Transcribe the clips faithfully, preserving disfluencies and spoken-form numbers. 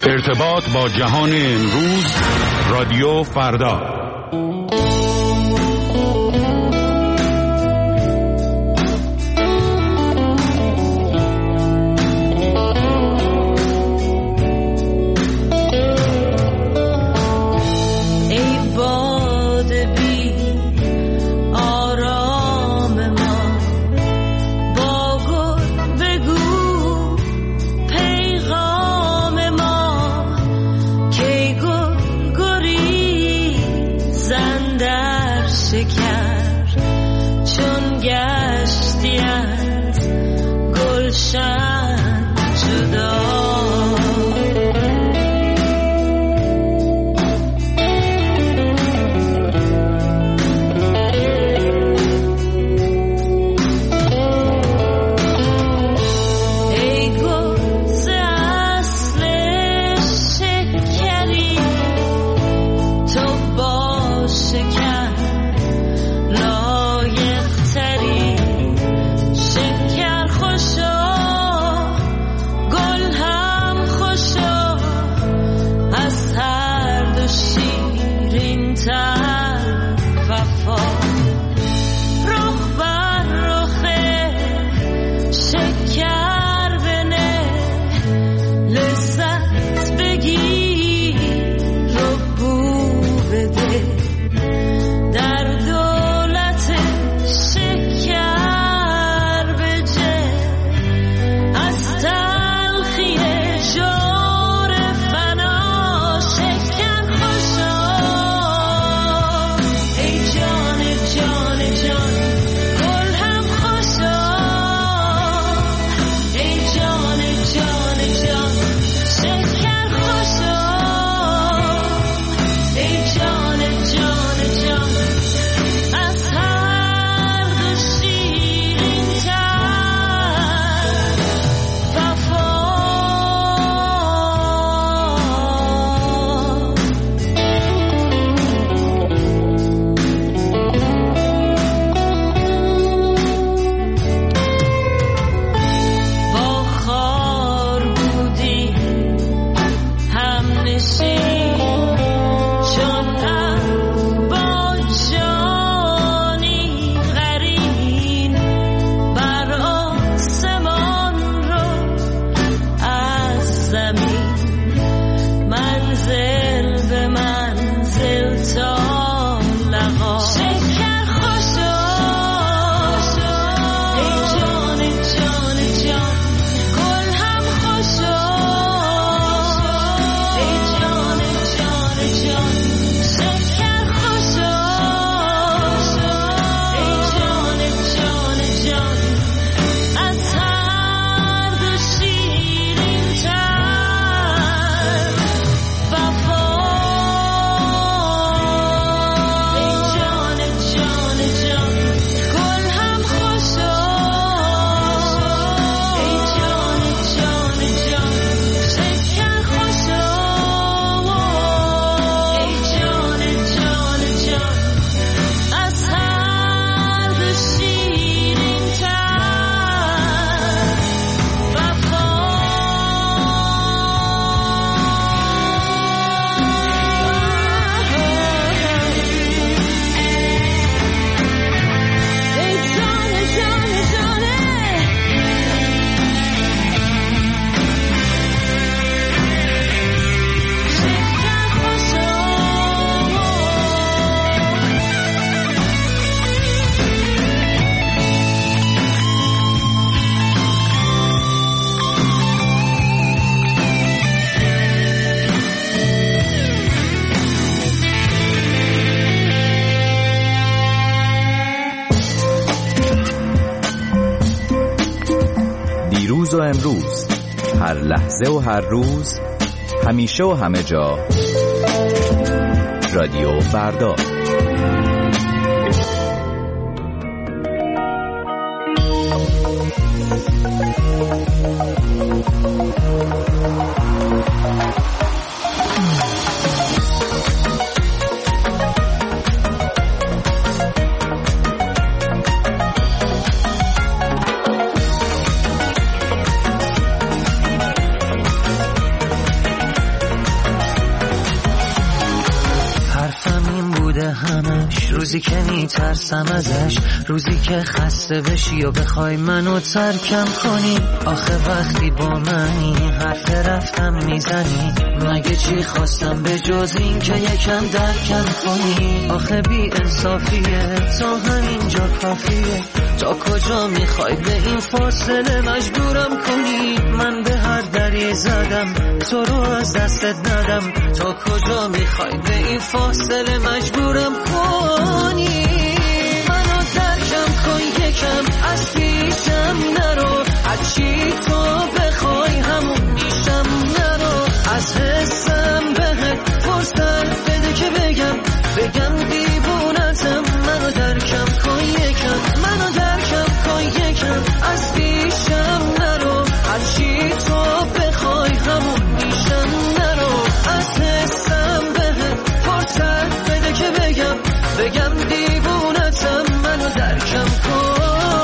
ارتباط با جهان امروز، رادیو فردا. دیروز و امروز، هر لحظه و هر روز، همیشه و همه جا، رادیو فردا. روزی که میترسم ازش، روزی که خسته بشی و بخوای منو ترکم کنی. آخه وقتی با منی حرف رفتم میزنی، مگه چی خواستم به جز این که یکم درکم کنی. آخه بی انصافیه تا همینجا کافیه، تا کجا میخوای به این فاصله مجبورم کنی. من به هر دری زدم تو رو از دستت ندم، تا کجا میخوای به این فاصله مجبورم کنی. منو درکم کن یکم، از پیشم نرو، هرچی تو بخوای همون میشم. نرو از حسم بهت فرصت بده که بگم بگم دیوونتم. منو درکم کن یکم، منو درکم کن یکم، از پیشم نرو، هرچی تو بخوای همون میشم. نرو از حسم بهت فرصت بده که بگم بگم دیوونتم. منو درکم کن.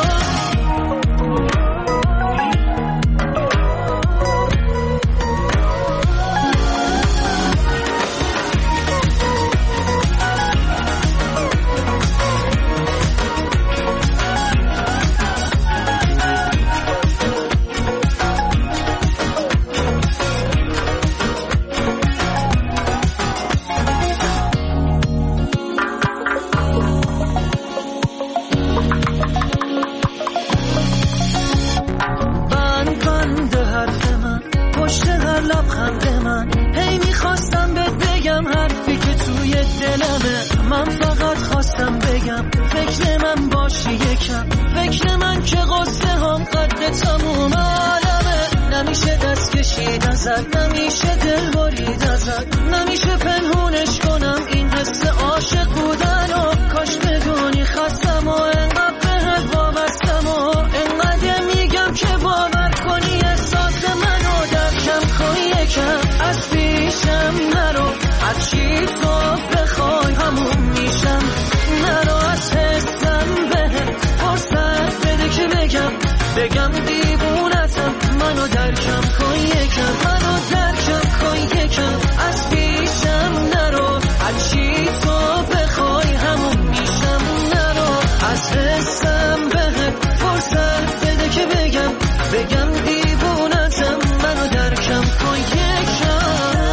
من فقط خواستم بگم فکر من باشی یکم، فکر من که قصه هم قد تموم عالمه. نمیشه دست کشید ازت، نمیشه دل برید ازت، نمیشه پنهونش کنم این حس عاشق بودن و کاش بدونی خستم و انقدر بهت وابستم و انقدر میگم که باور کنی احساس منو درکم کن یکم. از پیشم نرو، هرچی تو بخوای همون میشم. نرو از حسم بهت فرصت بده که بگم بگم دیوونتم. منو درکم کن یکم، منو درکم کن یکم، از پیشم نرو، هرچی تو بخوای همون میشم. نرو از حسم بهت فرصت بده که بگم بگم دیوونتم. منو درکم کن یکم.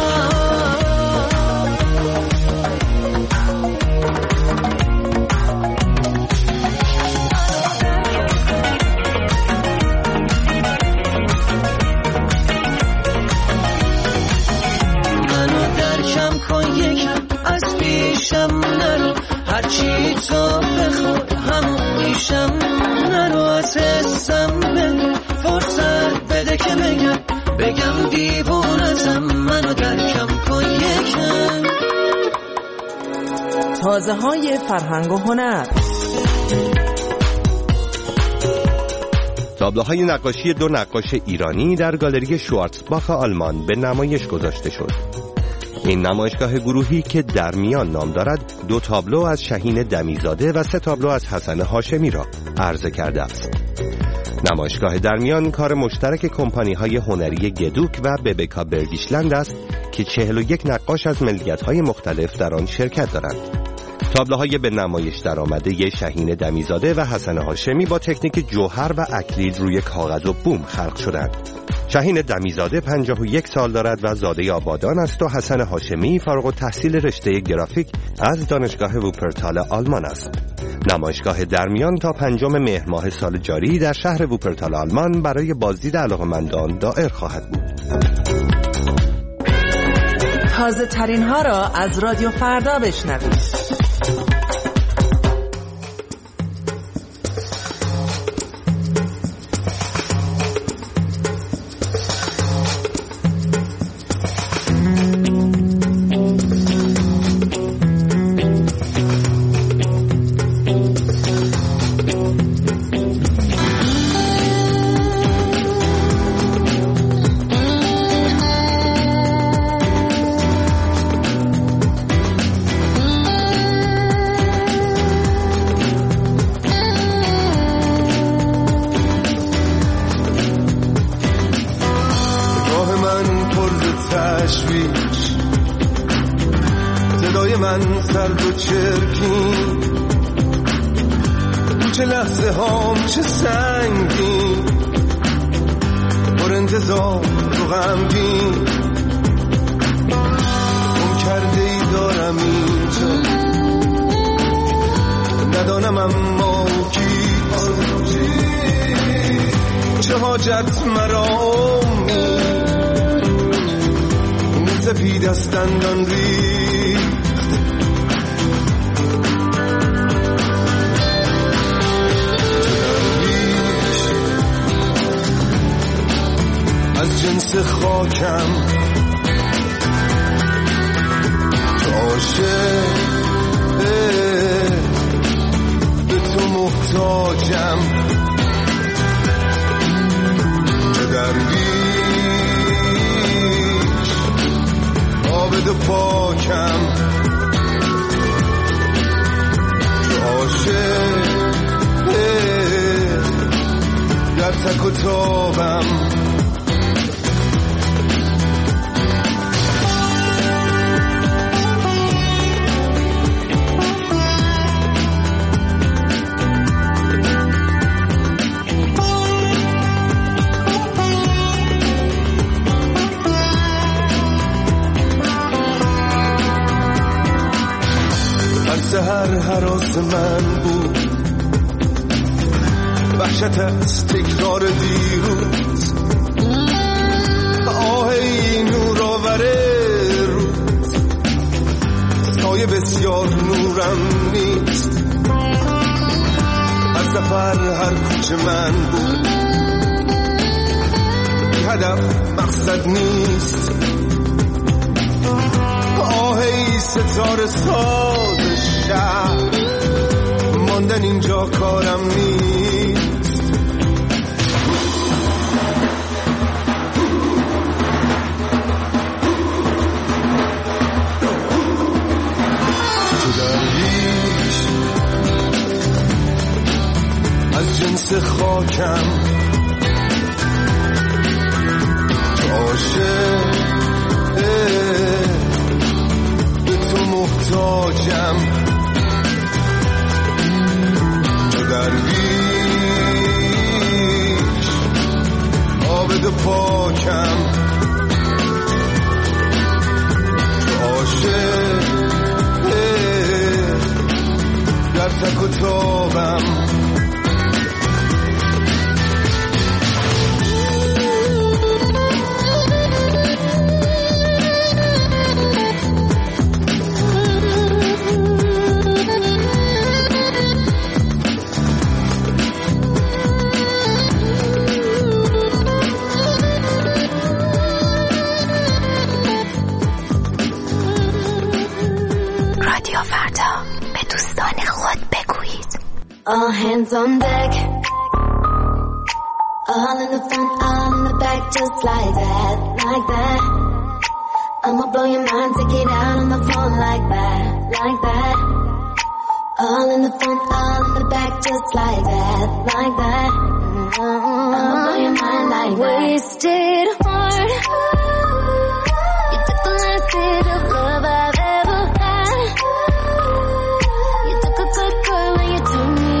نرو هرچی تو بخوای همون میشم. نرو از حسم بده فرصت بده که بگم بگم دیوونتم. منو درکم کن یکم. تازه های فرهنگ و هنر. تابلوهای نقاشی دو نقاش ایرانی در گالری شوارتزباخ آلمان به نمایش گذاشته شد. این نمایشگاه گروهی که در میان نام دارد دو تابلو از شهین دمیزاده و سه تابلو از حسن هاشمی را عرضه کرده است. نمایشگاه در میان کار مشترک کمپانی‌های هنری گدوک و ببکا برگیشلند است که چهل و یک نقاش از ملیت‌های مختلف در آن شرکت دارند. تابلوهای به نمایش درآمده شهین دمیزاده و حسن هاشمی با تکنیک جوهر و اکریل روی کاغذ و بوم خلق شدند. شهین دمیزاده پنجاه و یک سال دارد و زاده آبادان است و حسن هاشمی فارغ التحصیل رشته گرافیک از دانشگاه ووپرتال آلمان است. نمایشگاه در میان تا پنجم مهر ماه سال جاری در شهر ووپرتال آلمان برای بازدید علاقه‌مندان دائر خواهد بود. تازه ترین ها را از رادیو فردا بشنوید. صدای من سرد و چرکین چه لحظه هام چه سنگین، پر انتظار و غمگین، گم کرده ای دارم اینجا، ندانم اما کیست، چه حاجت مرا امید، سپید از دندان ریخت، از جنس خاکم، تو عاشق به تو محتاجم، چه درویش عابد و پاکم، تو عاشق در تک و تابم، سهر هراس من بود، وحشت از تکرار دیروز، آه ای نور آور روز، سایه بسیار نورم نیست، از سفر هر کوچه من بود، بی هدف مقصد نیست، آه ای ستاره ساز شهر، ماندن اینجا کارم نیست، تو درویش از جنس خاکم، تو عاشق به تو محتاجم، تو درویش عابد و پاکم، تو عاشق در تک و تابم، All hands on deck, all in the front, all in the back, just like that, like that. I'ma blow your mind, take it out on the floor like that, like that. All in the front, all in the back, just like that, like that. Mm-hmm. I'ma blow your mind like that. Wasted heart, you took the last bit of love I've ever had. You took a good girl and you told me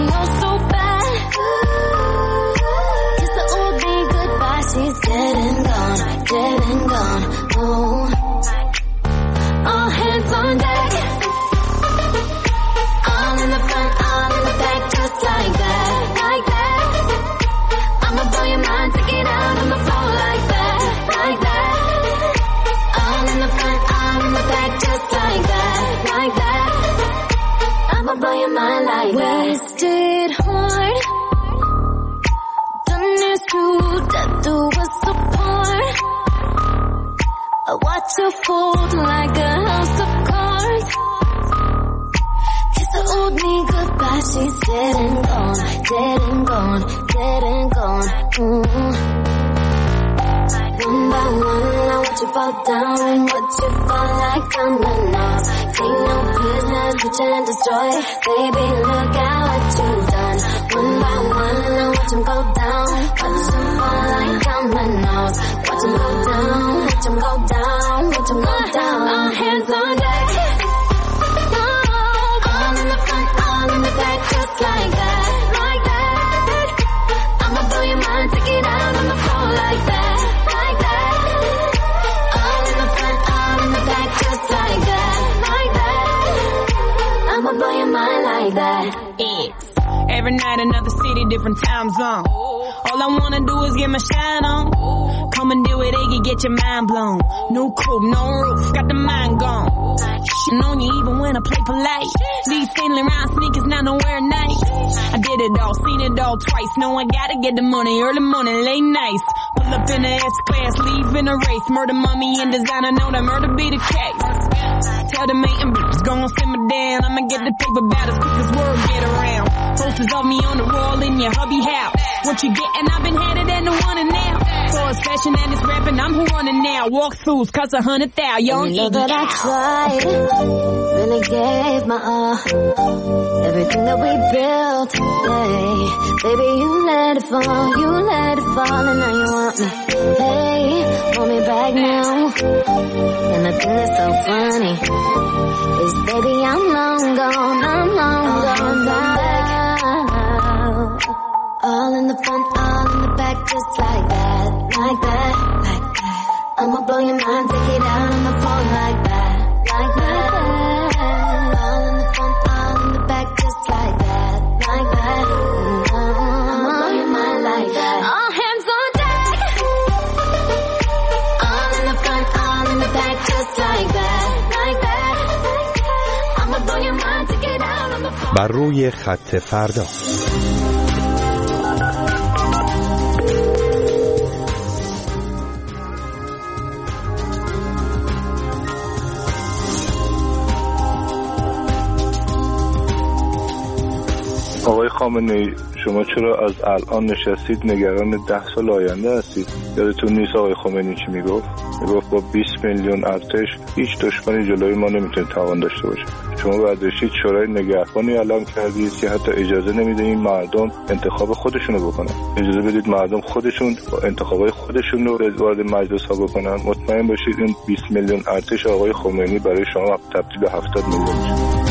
she's dead and gone, dead and gone, oh. All hands on deck, all in the front, all in the back, just like that, like that. I'ma blow your mind, take it out on the floor like that, like that. All in the front, all in the back, just like that, like that. I'ma blow your mind like that. Wasted heart, to death do us apart. I watch you fold like a house of cards. Kiss the old me goodbye, she's dead and gone, dead and gone, dead and gone. Mm. One by one, I watch you fall down and watch you fall like dominoes. Take no prisoners, reach and destroy. Baby, look at what you've done. One by one, I watch him go down. Watch him fall like dominoes. Watch him go down, watch him go down, watch him go down. All hands on deck. All in the front, all in the back, just like that, like like that. It's every night another city, different time zone. All I wanna do is get my shine on. Come and do it, Iggy, get your mind blown. No coupe, no roof, got the mind gone. Shitting on you even when I play polite. Leave sailing around sneakers, not nowhere nice. I did it all, seen it all twice. No, I gotta get the money, early morning, late nights. Pull up in the S-Class, leave in a race. Murder, mommy, and designer, know that murder be the case. Tell the mating bitches, gon' simmer down. I'ma get the paper about as quick as word get around. Posters of me on the wall in your hubby house. What you gettin', I've been headed and the one and now. So it's fashion and it's rapping, I'm who running now. Walkthroughs cost a hundred thou, young Iggy. You know that I tried, really gave my all. Everything that we built, hey. Baby, you let it fall, you let it fall, and now you want me. Hey, want me back now. And the thing that's so funny is, baby, I'm long gone, I'm long gone now. All in the front, all in the back, just like that, like that, like that. I'ma blow your mind, take it out on the phone like that, like that. All in the front, all in the back, just like that, like that. I'ma blow your mind like that. All hands on deck. All in the front, all in the back, just like that, like that. I'ma blow your mind, take it out on the phone. بر روی خط فردا. آقای خامنه‌ای، شما چرا از الان نشستید نگران ده سال آینده هستید؟ یادتون نیست آقای خمینی چی میگفت؟ میگفت با بیست میلیون ارتش هیچ دشمنی جلوی ما نمیتونه توان داشته باشه. شما برداشتید شورای نگهبانی اعلام کردید که حتی اجازه نمیده این مردم انتخاب خودشونو بکنن. اجازه بدید مردم خودشون با انتخابای خودشون رو وارد مجلس ها بکنن. مطمئن باشید این بیست میلیون ارتش آقای خمینی برای شما تبدیل به هفتاد میلیون میشه.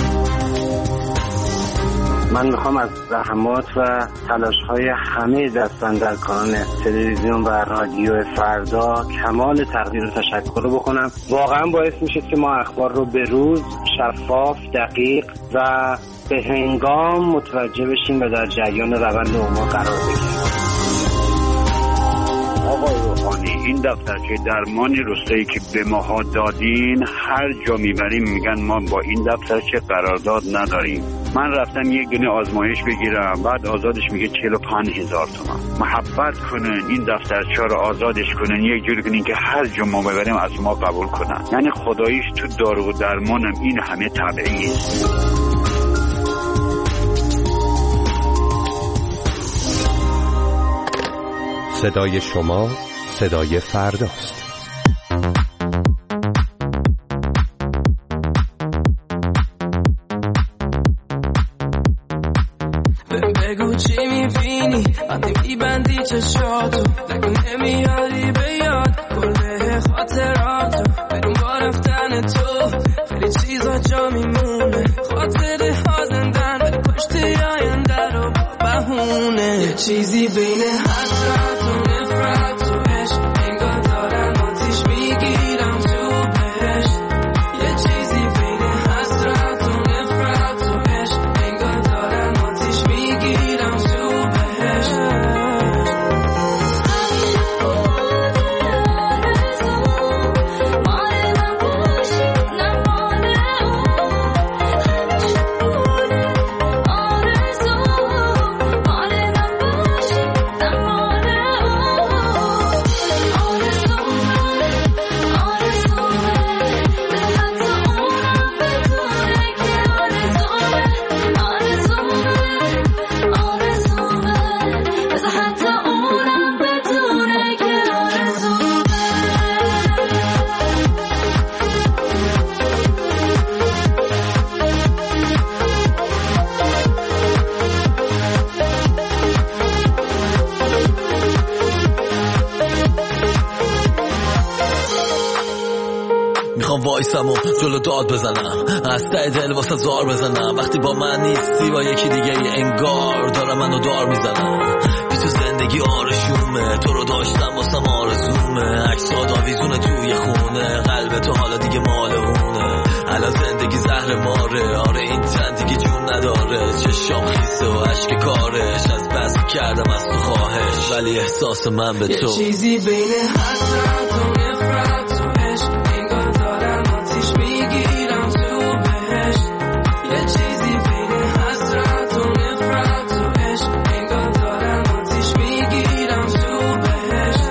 من میخوام از زحمات و تلاش‌های همه دستاندرکاران تلویزیون و رادیو فردا کمال تقدیر و تشکر رو بکنم. واقعا باعث میشه که ما اخبار رو به روز، شفاف، دقیق و به هنگام متوجه بشیم و در جریان روند امور قرار بگیریم. آقای روحانی، این دفترچه درمانی روستایی که به ماها دادین هر جا میبریم میگن ما با این دفترچه قرارداد نداریم. من رفتم یک دونه آزمایش بگیرم، بعد آزادش میگه چهل و پنج هزار تومان. محبت کنن این دفترچه رو آزادش کنن، یک جوری کنین که هر جا ما ببریم از ما قبول کنن. یعنی خداییش تو دارو و درمانم این همه طبیعی است. صدای شما صدای فرداست. بگو چی میبینی وقتی میبندی چشاتو، نگو نمیاری به یاد کله خاطراتو. بدون با رفتن تو خیلی چیزا جا میمونه، خاطره ها زندن ولی پشتی آینده رو بهونه. یه چیزی بین حسرت و نفرت و عشق، انگار دارم آتیش میگیرم تو بهشت. یه چیزی بین حسرت و نفرت و عشق، انگار دارم آتیش میگیرم تو بهشت. وایسم و جلو داد بزنم، از ته دل واسه زار بزنم. وقتی با من نیستی با یکی دیگه انگار دارم منو دار میزنم. بی تو زندگی آرشومه، تو رو داشتم واسم آرزومه. عکسات آویزونه توی خونه، قلب تو حالا دیگه مال اونه. الان زندگی زهر ماره، آره این تن دیگه جون نداره. چشام خیسته و عشق کارش از بس کردم از تو خواهش ولی احساس من به تو یه چیزی بین حسرت و نفرت و عشق انگار دارم آتیش میگیرم تو بهشت یه چیزی بین حسرت و نفرت و عشق انگار دارم آتیش میگیرم تو بهشت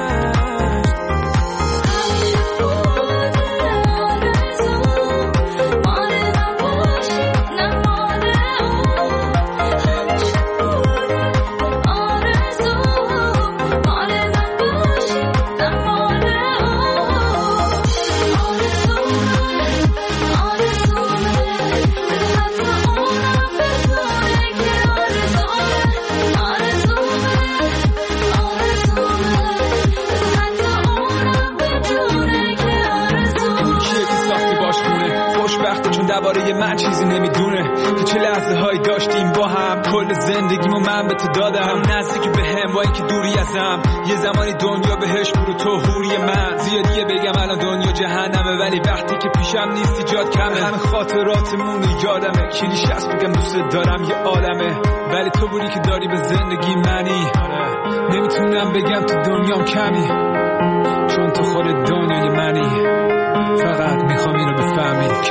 درباره من چیزی نمیدونه که چه لحظه هایی داشتیم با هم کل زندگیمو من به تو دادم نزدیکی به هم با اینکه دوری ازم یه زمانی دنیا بهش برو تو حوری من زیادیه بگم الان دنیا جهنمه ولی وقتی که پیشم نیستی جات کمه همه خاطراتمون یادمه کلیش هست بگم دوست دارم یه عالمه ولی تو بودی که داری به زندگی منی نمیتونم بگم تو دنیام کمی چون تو خود دنیای منی فقط میخوام اینو بفهمی که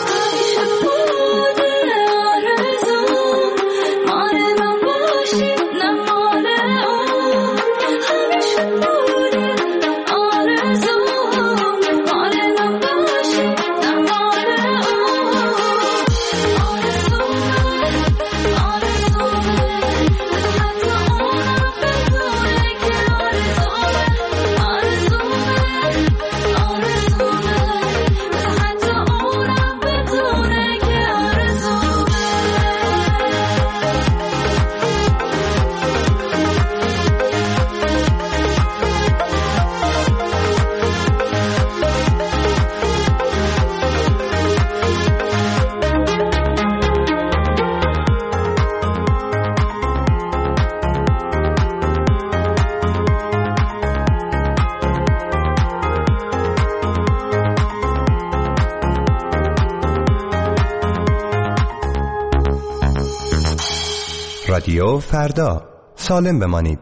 رادیو فردا، سالم بمانید.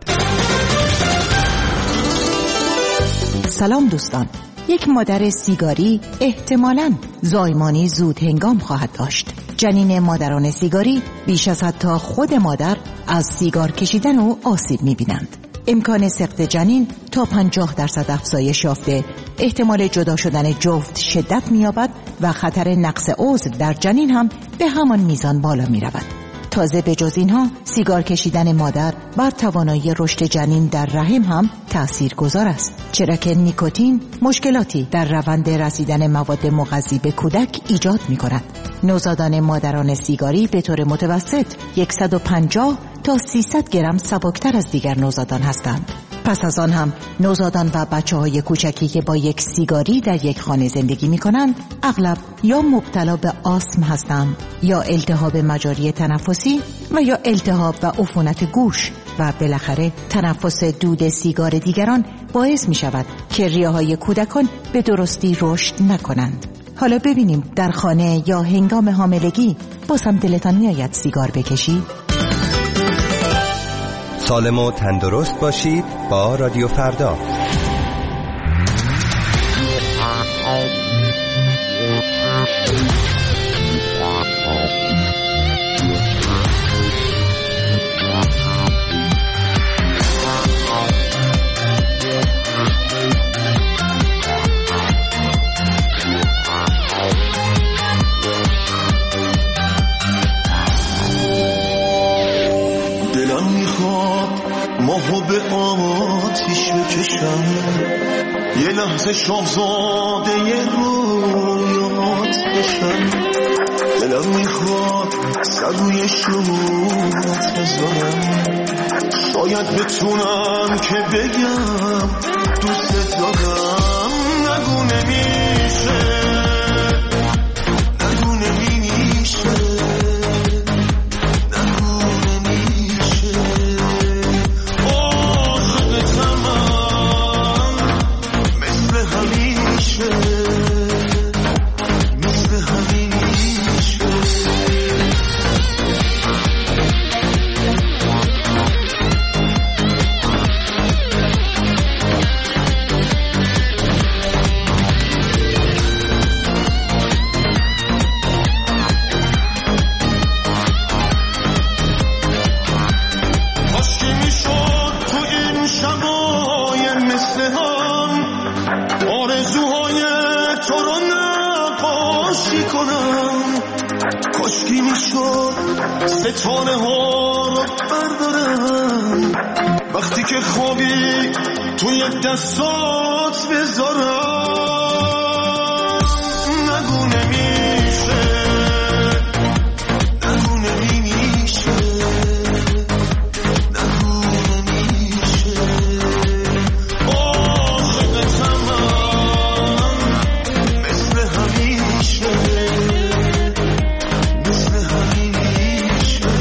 سلام دوستان. یک مادر سیگاری احتمالاً زایمانی زود هنگام خواهد داشت. جنین مادران سیگاری بیش از حتی خود مادر از سیگار کشیدن او آسیب می‌بینند. امکان سقط جنین تا پنجاه درصد افزایش یافته، احتمال جدا شدن جفت شدت می‌یابد و خطر نقص عضو در جنین هم به همان میزان بالا می‌رود. تازه به جز اینها سیگار کشیدن مادر بر توانایی رشد جنین در رحم هم تأثیر گذار است، چرا که نیکوتین مشکلاتی در روند رسیدن مواد مغذی به کودک ایجاد می کند. نوزادان مادران سیگاری به طور متوسط صد و پنجاه تا سیصد گرم سبکتر از دیگر نوزادان هستند. پس از آن هم نوزادان و بچه‌های کوچکی که با یک سیگاری در یک خانه زندگی می‌کنند اغلب یا مبتلا به آسم هستند یا التهاب مجاری تنفسی و یا التهاب و عفونت گوش و بالاخره تنفس دود سیگار دیگران باعث می‌شود که ریه‌های کودکان به درستی رشد نکنند. حالا ببینیم در خانه یا هنگام حاملگی باز هم دلتان می‌آید سیگار بکشید؟ سالم و تندرست باشید با رادیو فردا. ماهو به آتیش بکشم، یه لحظه شاهزاده یه رویات بشم. دلم میخواد سر روی شوت بذارم، شاید بتونم که بگم دوست دارم. نگو نمیشه، نگو نمیشه، چی کنم کاشکی میشد ستاره ها رو بردارم وقتی که خوابی توی دستات بذارم نگو نمیشه نگو نمیشه نگو نمیشه عاشقتم من مثل همیشه مثل همیشه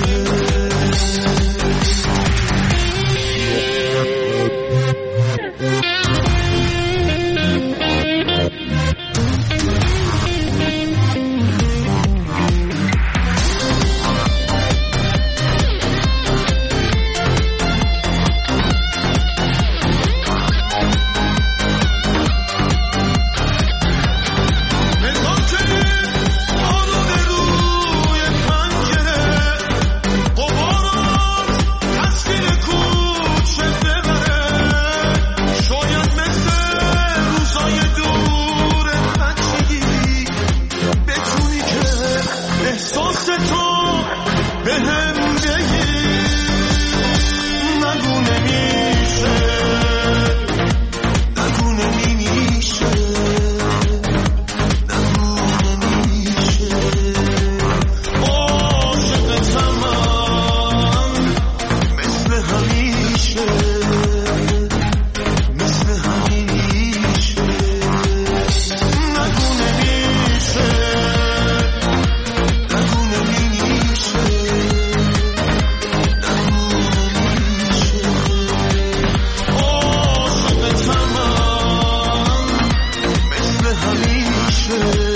همیشه